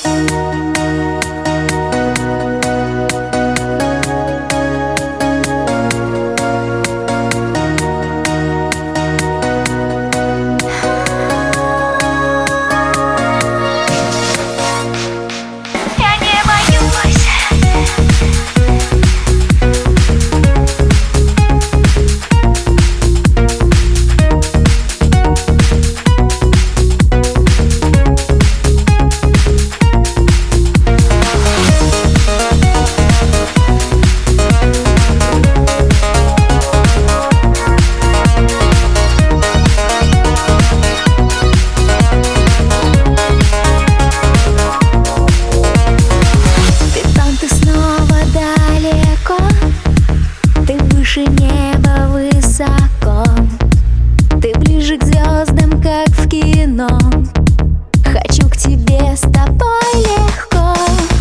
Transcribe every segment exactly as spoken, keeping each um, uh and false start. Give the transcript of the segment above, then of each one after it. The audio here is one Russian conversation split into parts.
Выше неба высоко, ты ближе к звездам, как в кино. Хочу к тебе с тобой легко.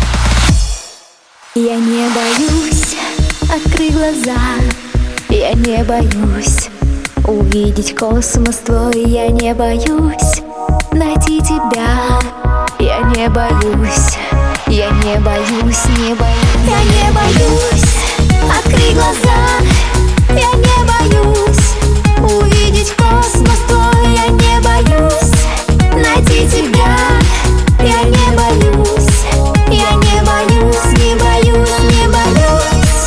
Я не боюсь открыть глаза, я не боюсь увидеть космос твой. Я не боюсь найти тебя, я не боюсь, я не боюсь, не боюсь. Я не боюсь открыть глаза, я не боюсь увидеть космос твой. Я не боюсь найти тебя, я не боюсь, я не боюсь, не боюсь, не боюсь.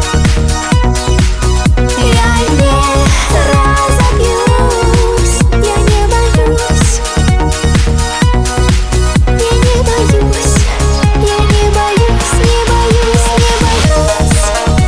Я не разобьюсь, я не боюсь, я не боюсь, я не боюсь, не боюсь, не боюсь.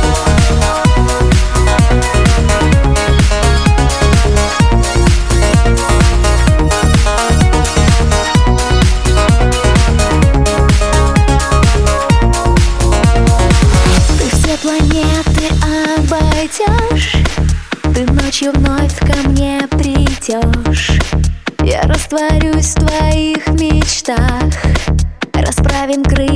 Планеты обойдешь, ты ночью вновь ко мне придешь. Я растворюсь в твоих мечтах, расправим крылья.